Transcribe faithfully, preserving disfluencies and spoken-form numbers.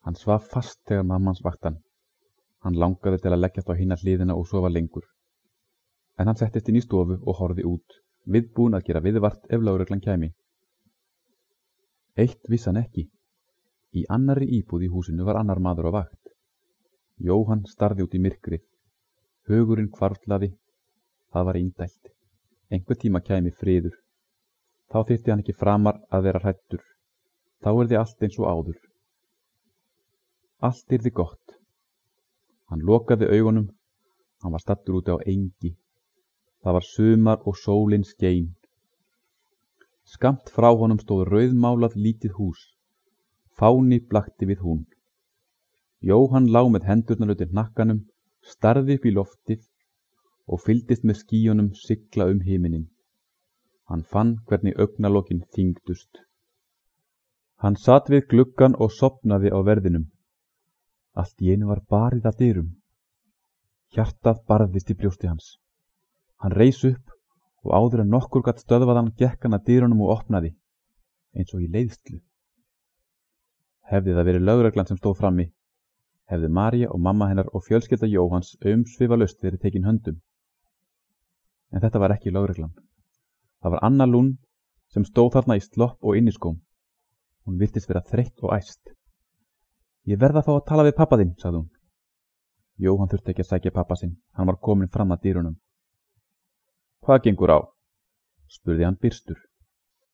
Hann svaf fast þegar mamma hans vakti hann. Hann langaði til að leggjast á hina hliðina og sofa lengur. En hann settist inn í stofu og horfði út, viðbúinn að gera viðvart ef lögreglan kæmi. Eitt vissi hann ekki. Í annarri íbúð í húsinu var annar maður á vakt. Jóhann starði út í myrkrið. Hugurinn hvarflaði. Það var indælt. Einhver tíma kæmi friður. Þá þyrfti hann ekki framar að vera hræddur. Þá yrði allt eins og áður. Allt yrði gott. Hann lokaði augunum. Hann var staddur úti á engi. Það var sumar og sólin skein. Skammt frá honum stóð rauðmálað lítið hús. Fáni blakti við hún. Jóhann lá með hendurnar undir hnakkanum, starði upp í loftið og fylgdist með skýjunum sigla um himininn. Hann fann hvernig augnalokin þyngdust. Hann sat við gluggann og sofnaði á verðinum. Allt í einu var barið að dyrum. Hjartað barðist í brjósti hans. Hann reis upp og áður en nokkur gat stöðvað hann gekk hann að dyrunum og opnaði, eins og í leiðslu. Hefði það verið lögreglan sem stóð frammi, hefði María og mamma hennar og fjölskylda Jóhanns umsvifalaust verið tekin höndum. En þetta var ekki lögreglan. Það var Anna Lund sem stóð þarna í slopp og inniskóm. Hún virtist vera þreytt og æst. Ég verð að fá að tala við pappa þinn, sagði hún. Jóhann þurfti ekki að sækja pappa sinn, hann var kominn fram að dyrunum. Hvað gengur á? Spurði hann byrstur.